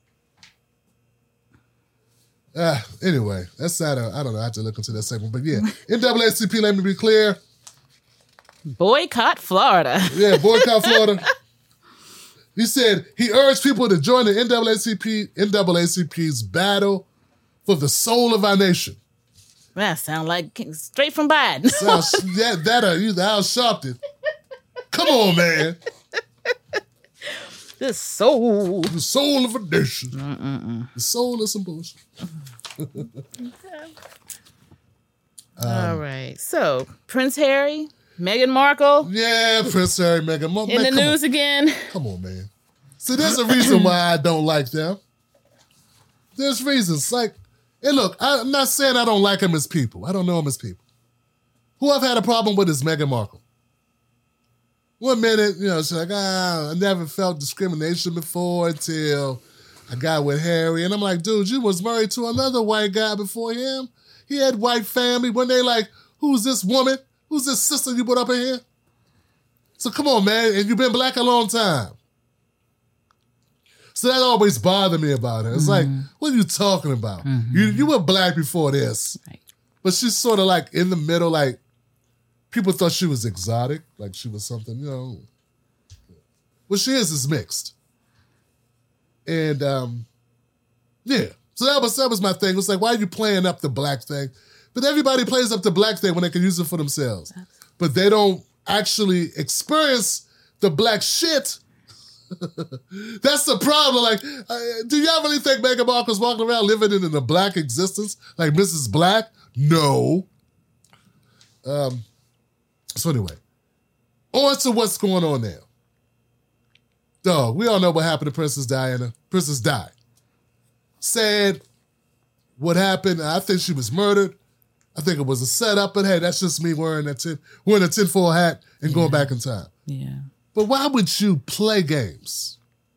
Anyway, that's not I don't know. I have to look into that segment. But yeah, NAACP, let me be clear. Boycott Florida. Yeah, boycott Florida. He said he urged people to join the NAACP's battle for the soul of our nation. That sound like straight from Biden. Al Sharpton. Come on, man. The soul. The soul of a nation. The soul of some bullshit. All right. So, Prince Harry, Meghan Markle. Yeah, Prince Harry, Meghan Markle. In the news again. Come on, man. See, there's a reason why I don't like them. There's reasons. Like, and look, I'm not saying I don't like them as people. I don't know them as people. Who I've had a problem with is Meghan Markle. 1 minute, she's like, I never felt discrimination before until I got with Harry. And I'm like, dude, you was married to another white guy before him. He had white family. When they like, who's this woman? Who's this sister you put up in here? So come on, man. And you've been black a long time. So that always bothered me about her. It's like, what are you talking about? You were black before this. Right. But she's sort of like in the middle, like, people thought she was exotic, like she was something, what she is mixed. And yeah. So that was my thing. It was like, why are you playing up the black thing? But everybody plays up the black thing when they can use it for themselves. But they don't actually experience the black shit. That's the problem. Like, do y'all really think Meghan Markle's walking around living in a black existence? Like Mrs. Black? No. So anyway, on to what's going on now. Dog, we all know what happened to Princess Diana. Princess died. Sad. What happened? I think she was murdered. I think it was a setup, but hey, that's just me wearing a tinfoil hat and going back in time. Yeah. But why would you play games?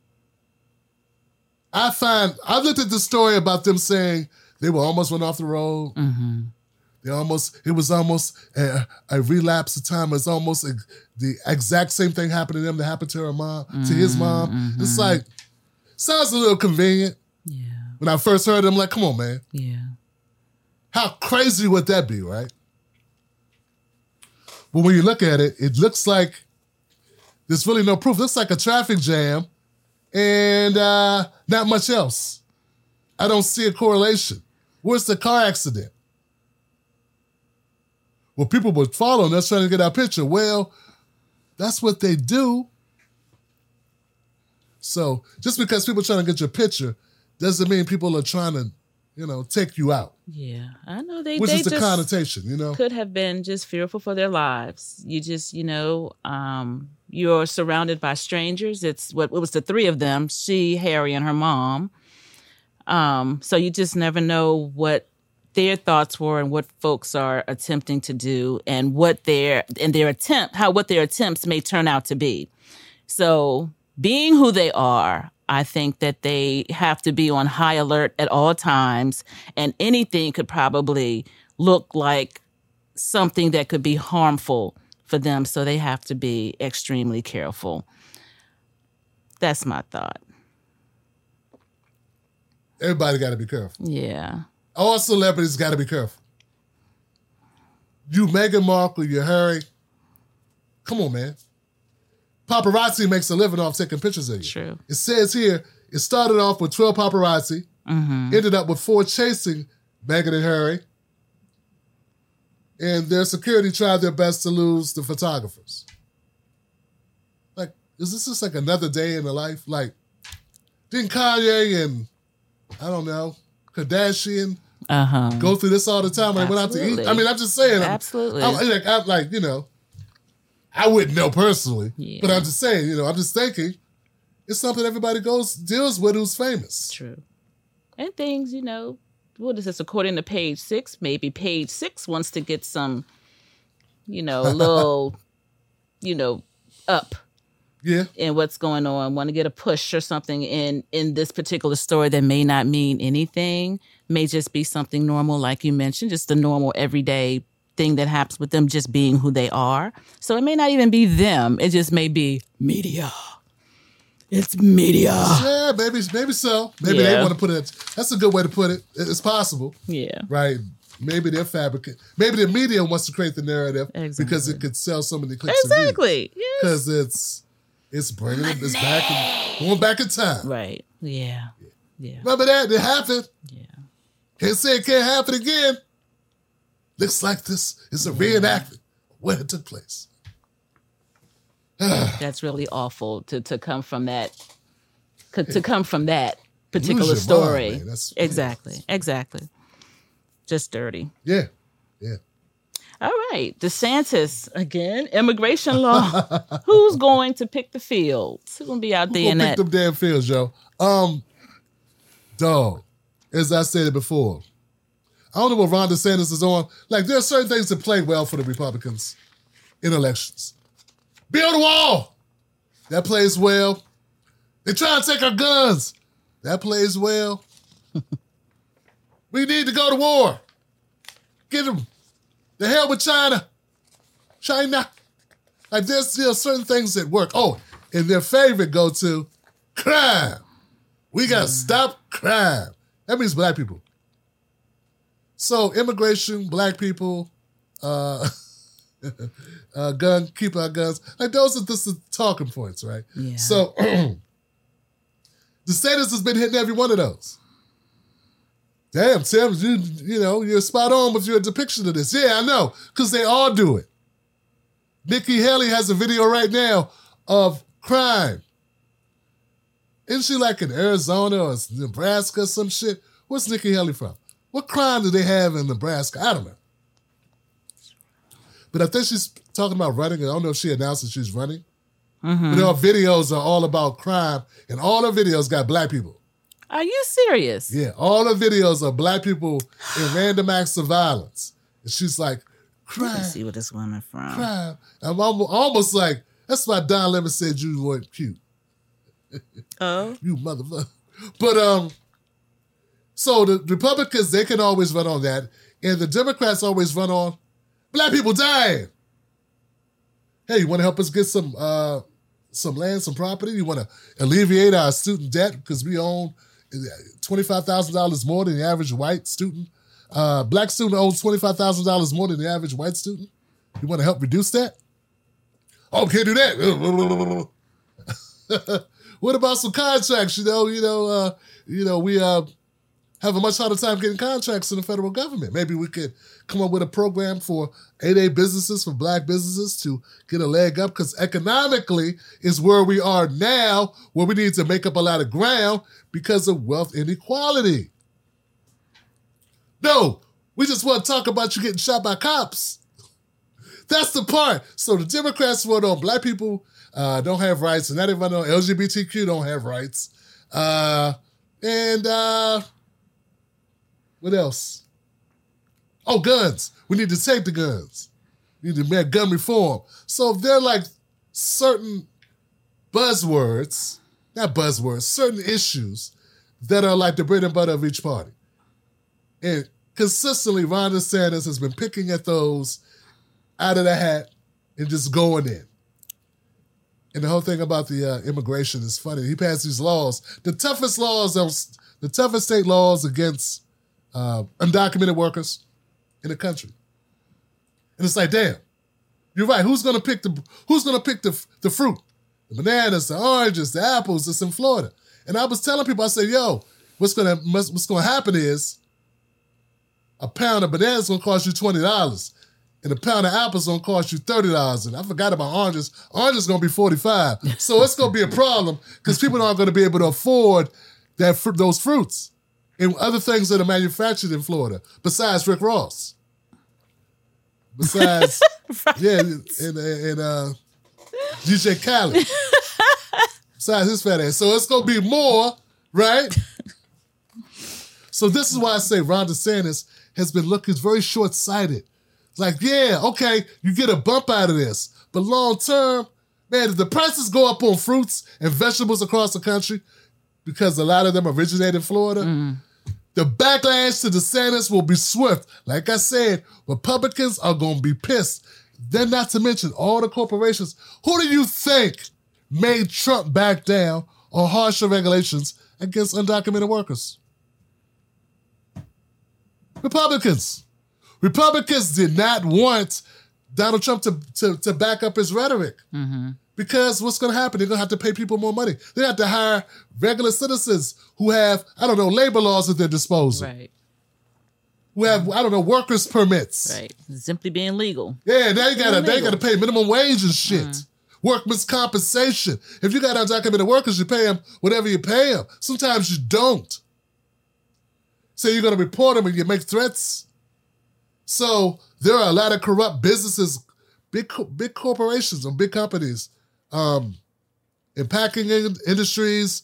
I looked at the story about them saying they were almost went off the road. Mm-hmm. It was almost a relapse of time. It's almost the exact same thing happened to them that happened to her mom, to his mom. Mm-hmm. It's like, sounds a little convenient. Yeah. When I first heard it, I'm like, come on, man. Yeah. How crazy would that be, right? But when you look at it, it looks like there's really no proof. It looks like a traffic jam and not much else. I don't see a correlation. Where's the car accident? Well, people were following us trying to get our picture. Well, that's what they do. So just because people are trying to get your picture doesn't mean people are trying to, take you out. Yeah, I know which is the connotation, could have been just fearful for their lives. You just, you're surrounded by strangers. It was the three of them, she, Harry, and her mom. So you just never know what their thoughts were and what folks are attempting to do and what their attempts may turn out to be. So being who they are, I think that they have to be on high alert at all times, and anything could probably look like something that could be harmful for them. So they have to be extremely careful. That's my thought. Everybody got to be careful. Yeah. All celebrities got to be careful. You, Meghan Markle, you, Harry. Come on, man. Paparazzi makes a living off taking pictures of you. True. It says here, it started off with 12 paparazzi, ended up with 4 chasing Meghan and Harry, and their security tried their best to lose the photographers. Like, is this just like another day in the life? Like, didn't Kanye and, I don't know, Kardashian go through this all the time when they went out to eat? I mean, I'm just saying. Absolutely. I wouldn't know personally, yeah. But I'm just saying, I'm just thinking it's something everybody deals with who's famous. True. And things, what is this, according to Page 6? Maybe Page 6 wants to get some, a little, up. Yeah. In what's going on, want to get a push or something in this particular story that may not mean anything, may just be something normal, like you mentioned, just the normal everyday thing that happens with them just being who they are. So it may not even be them. It just may be media. It's media. Yeah, maybe so. Maybe they want to put it. That's a good way to put it. It's possible. Yeah. Right. Maybe they're fabricating. Maybe the media wants to create the narrative because it could sell so many clicks. Exactly. Because it's bringing it. It's back going back in time. Right. Yeah. Remember that? It happened. Yeah. Can't say it can't happen again. Looks like this is a reenactment of where it took place. That's really awful to come from that. To come from that particular story. Mind, Exactly. Just dirty. Yeah. All right. DeSantis, again, immigration law. Who's going to pick the fields? Who's going to be out there in that? Pick them damn fields, Joe. Dog, as I said it before, I don't know what Ron DeSantis is on. Like, there are certain things that play well for the Republicans in elections. Build a wall. That plays well. They try to take our guns. That plays well. We need to go to war. Get them. The hell with China. Like, there's still certain things that work. Oh, and their favorite go to crime. We got to stop crime. That means black people. So immigration, black people, Keep our guns. Like those are just the talking points, right? Yeah. So DeSantis has been hitting every one of those. Damn, Tim, you're spot on with your depiction of this. Yeah, I know, because they all do it. Nikki Haley has a video right now of crime. Isn't she like in Arizona or Nebraska or some shit? Where's Nikki Haley from? What crime do they have in Nebraska? I don't know. But I think she's talking about running. I don't know if she announced that she's running. Mm-hmm. But her videos are all about crime, and all her videos got black people. Are you serious? Yeah, all her videos are black people in random acts of violence. And she's like, crime. Let me see where this woman from. Crime. I'm almost like, that's why Don Lemon said you weren't cute. Oh. You motherfucker. But, so the Republicans, they can always run on that. And the Democrats always run on black people dying. Hey, you want to help us get some land, some property? You want to alleviate our student debt because we own $25,000 more than the average white student? Black student owns $25,000 more than the average white student. You want to help reduce that? Oh, can't do that. What about some contracts? We have a much harder time getting contracts in the federal government. Maybe we could come up with a program for 8A businesses, for black businesses to get a leg up, because economically is where we are now, where we need to make up a lot of ground because of wealth inequality. No, we just want to talk about you getting shot by cops. That's the part. So the Democrats run on black people don't have rights, and now they run on LGBTQ don't have rights. What else? Oh, guns. We need to take the guns. We need to make gun reform. So if they're like certain buzzwords, not buzzwords, certain issues that are like the bread and butter of each party. And consistently, Ron DeSantis has been picking at those out of the hat and just going in. And the whole thing about the immigration is funny. He passed these laws, the toughest state laws against undocumented workers in the country. And it's like, damn, you're right. Who's gonna pick the fruit? The bananas, the oranges, the apples that's in Florida. And I was telling people, I said, yo, what's gonna happen is a pound of bananas is gonna cost you $20. And a pound of apples gonna cost you $30. And I forgot about oranges. Oranges gonna be $45. So it's gonna be a problem because people aren't gonna be able to afford those fruits and other things that are manufactured in Florida, besides Rick Ross. Besides, right. Yeah, and DJ Khaled. Besides his fat ass. So it's gonna be more, right? So this is why I say Ron DeSantis has been looking very short-sighted. Like, yeah, okay, you get a bump out of this. But long term, man, if the prices go up on fruits and vegetables across the country, because a lot of them originate in Florida, the backlash to DeSantis will be swift. Like I said, Republicans are going to be pissed. Then not to mention all the corporations. Who do you think made Trump back down on harsher regulations against undocumented workers? Republicans. Republicans did not want Donald Trump to back up his rhetoric. Mm-hmm. Because what's going to happen? They're going to have to pay people more money. They have to hire regular citizens who have, labor laws at their disposal. Right. Who have, workers' permits. Right. Simply being legal. Yeah, now they got to pay minimum wage and shit. Mm-hmm. Workman's compensation. If you got undocumented workers, you pay them whatever you pay them. Sometimes you don't. So you're going to report them and you make threats. So there are a lot of corrupt businesses, big corporations and big companies, in packing industries.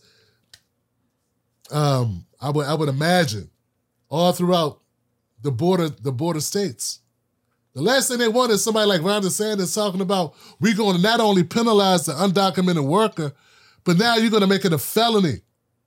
I would imagine all throughout the border states. The last thing they want is somebody like Ron DeSantis talking about we're going to not only penalize the undocumented worker, but now you're going to make it a felony.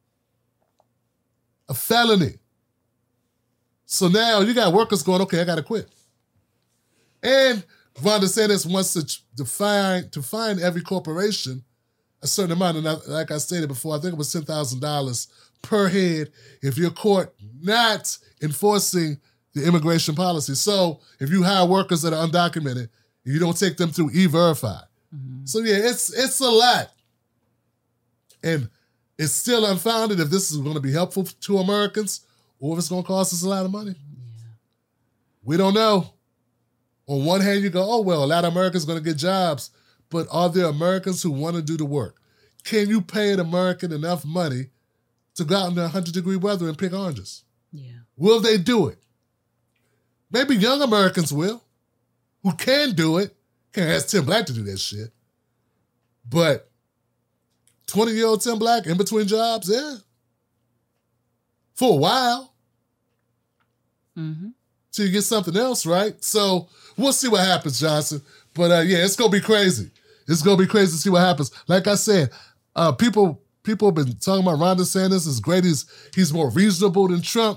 A felony. So now you got workers going, okay, I got to quit. And Ron DeSantis wants to fine every corporation a certain amount. And like I stated before, I think it was $10,000 per head if you're caught not enforcing the immigration policy. So if you hire workers that are undocumented You don't take them through E-Verify. So yeah, it's a lot. And it's still unfounded if this is going to be helpful to Americans or if it's going to cost us a lot of money. Yeah. We don't know. On one hand, you go, oh, well, a lot of Americans are going to get jobs, but are there Americans who want to do the work? Can you pay an American enough money to go out in the 100-degree weather and pick oranges? Yeah. Will they do it? Maybe young Americans will, who can do it. Can't ask Tim Black to do that shit. But 20-year-old Tim Black in between jobs, yeah. For a while. Till you get something else, right? So we'll see what happens, Johnson. But yeah, it's going to be crazy. It's going to be crazy to see what happens. Like I said, people have been talking about Ron DeSantis is great. He's more reasonable than Trump.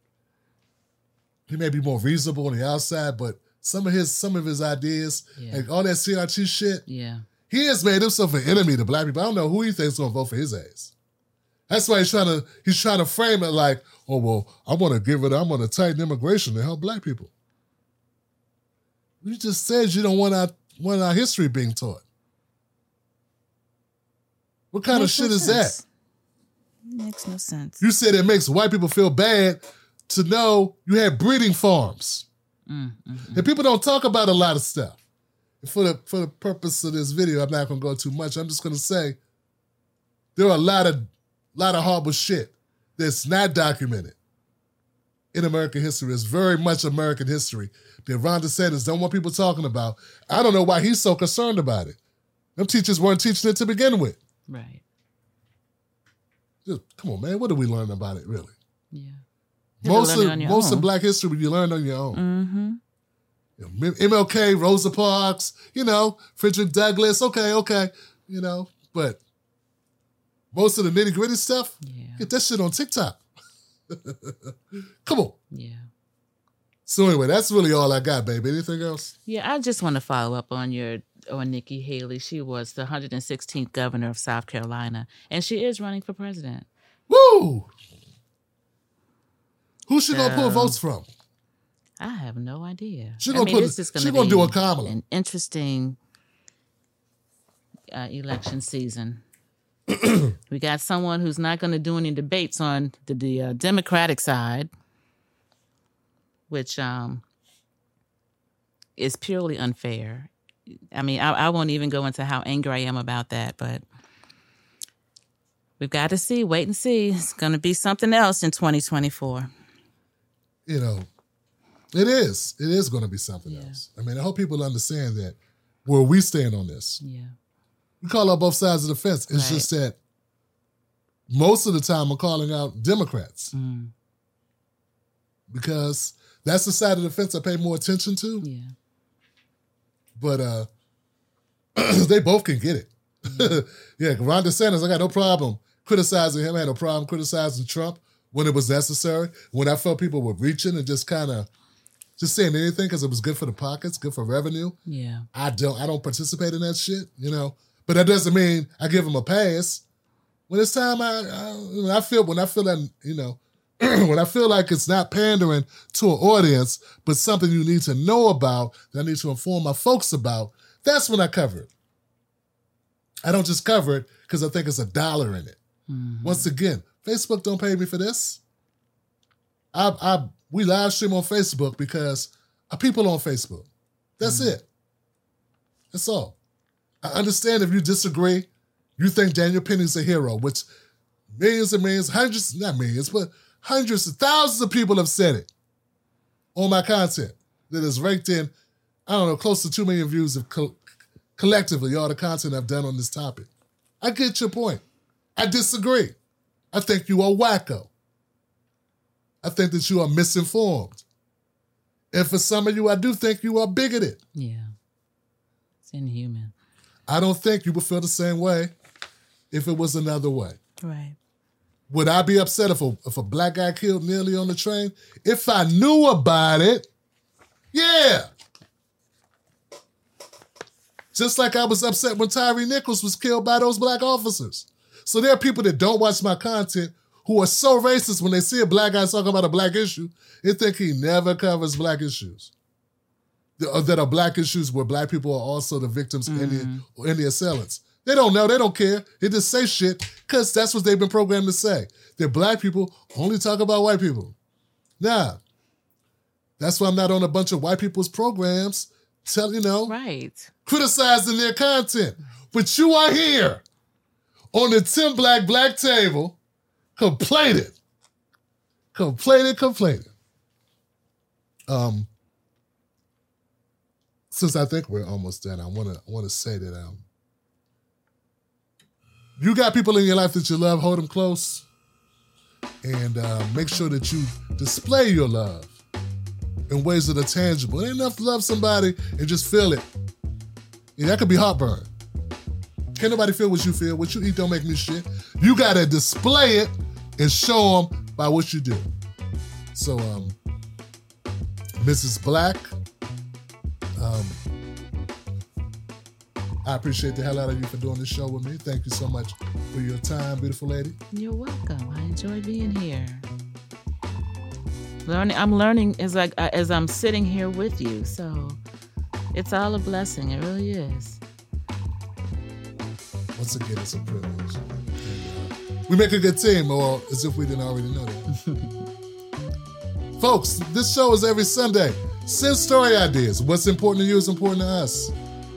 He may be more reasonable on the outside, but some of his ideas, like all that CRT shit, he has made himself an enemy to black people. I don't know who he thinks is going to vote for his ass. That's why he's trying to frame it like, oh, well, I'm going to tighten immigration to help black people. You just said you don't want our history being taught. What kind of shit is that? Makes no sense. You said it makes white people feel bad to know you had breeding farms. And people don't talk about a lot of stuff. For the purpose of this video, I'm not going to go too much. I'm just going to say there are a lot of horrible shit that's not documented in American history. It's very much American history that Ron DeSantis don't want people talking about. I don't know why he's so concerned about it. Them teachers weren't teaching it to begin with. Right. Just, come on, man. What do we learn about it, really? Yeah. Most of Black history you learn on your own. MLK, Rosa Parks, Frederick Douglass, okay, but most of the nitty-gritty stuff, get that shit on TikTok. Come on. Yeah. So anyway, that's really all I got, baby. Anything else? Yeah, I just want to follow up on Nikki Haley. She was the 116th governor of South Carolina, and she is running for president. Woo! Who's she gonna pull votes from? I have no idea. She's gonna do a Kamala. An interesting election season. We got someone who's not going to do any debates on the Democratic side, which is purely unfair. I mean, I won't even go into how angry I am about that, but we've got to wait and see. It's going to be something else in 2024. It is. It is going to be something else. I mean, I hope people understand that where we stand on this. Yeah. We call out both sides of the fence. It's just that most of the time I'm calling out Democrats. Because that's the side of the fence I pay more attention to. Yeah. But they both can get it. Ron DeSantis, I got no problem criticizing him. I had no problem criticizing Trump when it was necessary. When I felt people were reaching and just kind of just saying anything because it was good for the pockets, good for revenue. Yeah. I don't participate in that shit, But that doesn't mean I give them a pass. When it's time, when I feel that, when I feel like it's not pandering to an audience, but something you need to know about, that I need to inform my folks about, that's when I cover it. I don't just cover it because I think it's $1 in it. Once again, Facebook don't pay me for this. We live stream on Facebook because our people on Facebook. That's it. That's all. I understand if you disagree, you think Daniel Penny's a hero, which millions and millions, not millions, but hundreds of thousands of people have said it on my content that is ranked in, close to 2 million views of collectively all the content I've done on this topic. I get your point. I disagree. I think you are wacko. I think that you are misinformed. And for some of you, I do think you are bigoted. Yeah. It's inhuman. I don't think you would feel the same way if it was another way. Right. Would I be upset if a black guy killed Neely on the train? If I knew about it, yeah. Just like I was upset when Tyree Nichols was killed by those black officers. So there are people that don't watch my content who are so racist when they see a black guy talking about a black issue, they think he never covers black issues. that are black issues where black people are also the victims and the assailants. They don't know. They don't care. They just say shit because that's what they've been programmed to say. That black people only talk about white people. Nah. That's why I'm not on a bunch of white people's programs criticizing their content. But you are here on the Tim Black table complaining. Since I think we're almost done, I want to say that you got people in your life that you love, hold them close, and make sure that you display your love in ways that are tangible. It ain't enough to love somebody and just feel it. Yeah, that could be heartburn. Can't nobody feel what you feel. What you eat don't make me shit. You got to display it and show them by what you do. So, Mrs. Black, I appreciate the hell out of you for doing this show with me. Thank you so much for your time, beautiful lady. You're welcome. I enjoy being here. I'm learning as I'm sitting here with you. So it's all a blessing. It really is. Once again, it's a privilege. And, we make a good team, or as if we didn't already know that. Folks, this show is every Sunday. Send story ideas. What's important to you is important to us.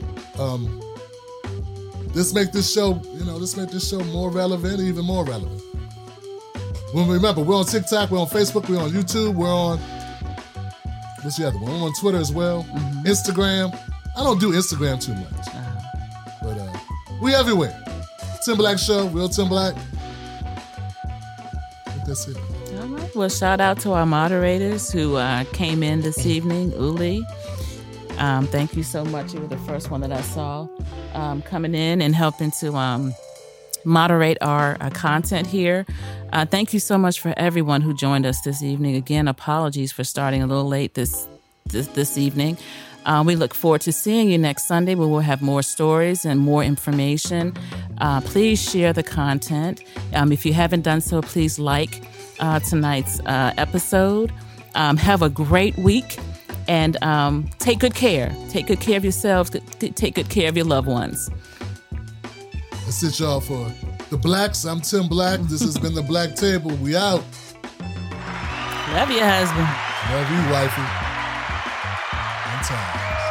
Let's make this show more relevant, even more relevant. Remember, we're on TikTok, we're on Facebook, we're on YouTube, we're on, what's the other one? We're on Twitter as well, Instagram. I don't do Instagram too much, but we everywhere. Tim Black Show, Real Tim Black. I think that's it. All right. Well, shout out to our moderators who came in this evening. Uli, thank you so much. You were the first one that I saw coming in and helping to moderate our content here. Thank you so much for everyone who joined us this evening. Again, apologies for starting a little late this evening. We look forward to seeing you next Sunday where we'll have more stories and more information. Please share the content. If you haven't done so, please like tonight's episode. Have a great week and take good care. Take good care of yourselves. Take good care of your loved ones. That's it, y'all, for the Blacks. I'm Tim Black. This has been the Black Table. We out. Love you, husband. Love you, wifey. One time.